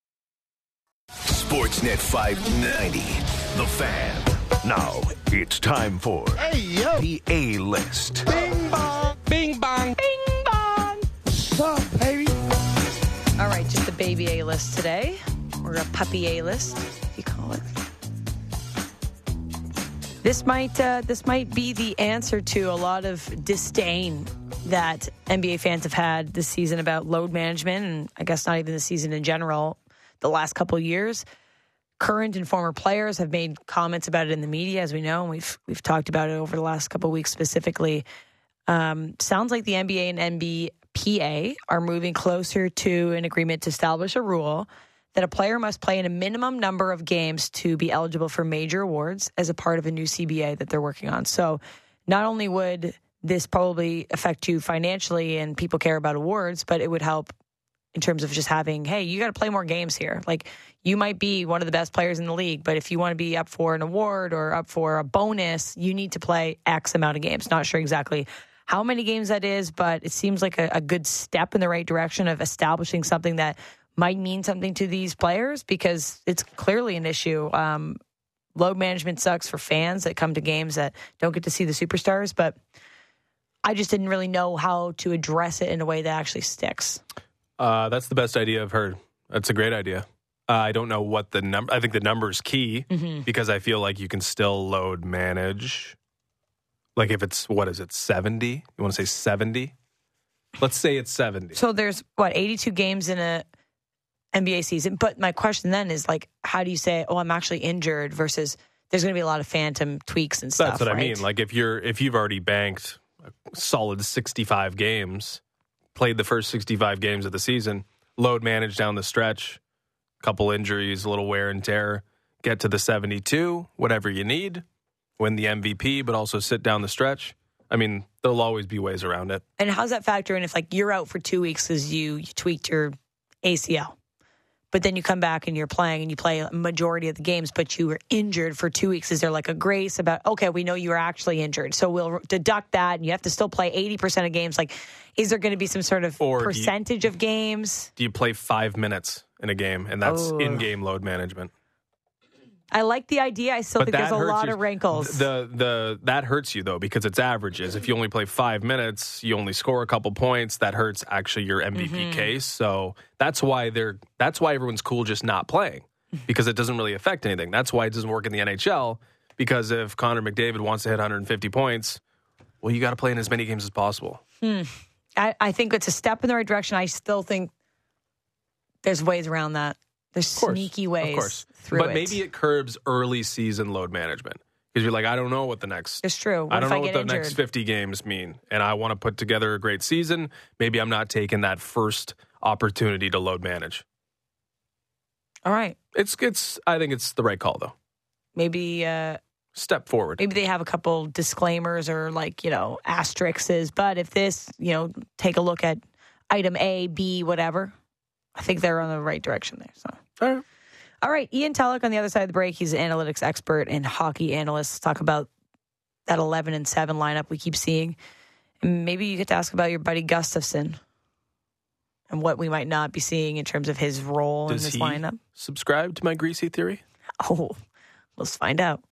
Sportsnet 590, The Fan. Now it's time for the A-List. Bing bong, bing bong, Bing bong. What's up, baby? All right, just a baby A-List today, or a puppy A-List, if you call it. This might be the answer to a lot of disdain that NBA fans have had this season about load management, and I guess not even the season in general, the last couple of years. Current and former players have made comments about it in the media, as we know, and we've talked about it over the last couple of weeks specifically. Sounds like the NBA and NBPA are moving closer to an agreement to establish a rule that a player must play in a minimum number of games to be eligible for major awards as a part of a new CBA that they're working on. So not only would this probably affect you financially and people care about awards, but it would help in terms of just having, hey, you got to play more games here. Like, you might be one of the best players in the league, but if you want to be up for an award or up for a bonus, you need to play X amount of games. Not sure exactly how many games that is, but it seems like a good step in the right direction of establishing something that might mean something to these players, because it's clearly an issue. Load management sucks for fans that come to games that don't get to see the superstars, but I just didn't really know how to address it in a way that actually sticks. That's the best idea I've heard. That's a great idea. I don't know what the number. I think the number is key because I feel like you can still load manage. Like if it's, 70? You want to say 70? Let's say it's 70. So there's 82 games in a NBA season. But my question then is like, how do you say, I'm actually injured versus there's going to be a lot of phantom tweaks and stuff. That's what right? I mean. Like if you've already banked a solid 65 games, played the first 65 games of the season, load manage down the stretch, couple injuries, a little wear and tear, get to the 72, whatever you need, win the MVP, but also sit down the stretch. I mean, there'll always be ways around it. And how's that factor in if like you're out for 2 weeks because you tweaked your ACL, but then you come back and you're playing and you play a majority of the games, but you were injured for 2 weeks? Is there like a grace about, okay, we know you were actually injured, so we'll deduct that and you have to still play 80% of games? Like, is there going to be some sort of percentage of games? Do you play 5 minutes in a game, and that's in-game load management? I like the idea. I still think there's a lot of wrinkles. That hurts you, though, because it's averages. If you only play 5 minutes, you only score a couple points. That hurts actually your MVP case. So that's why everyone's cool just not playing, because it doesn't really affect anything. That's why it doesn't work in the NHL, because if Connor McDavid wants to hit 150 points, well, you got to play in as many games as possible. I think it's a step in the right direction. I still think there's ways around that. There's sneaky ways through it. But maybe it curbs early season load management, because you're like, I don't know what the next. It's true. I don't know what the next 50 games mean, and I want to put together a great season. Maybe I'm not taking that first opportunity to load manage. All right. It's. I think it's the right call, though. Maybe step forward. Maybe they have a couple disclaimers or asterisks. But if this, take a look at item A, B, whatever. I think they're on the right direction there. So, all right. Ian Tulloch on the other side of the break. He's an analytics expert and hockey analyst. Talk about that 11-7 lineup we keep seeing. And maybe you get to ask about your buddy Gustafsson and what we might not be seeing in terms of his role in this lineup. Subscribe to my greasy theory? Oh, let's find out.